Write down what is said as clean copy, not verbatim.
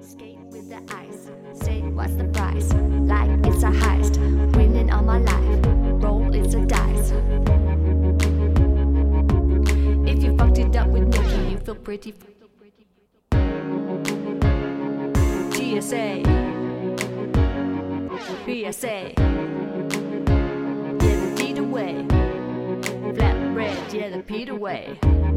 Skate with the ice. Say what's the price? Like it's a heist. Winning all my life. Roll it's a dice. If you fucked it up with Nikki, you feel pretty. GSA. PSA. Yeah, the Pete away. Flat red, yeah, the Pete away.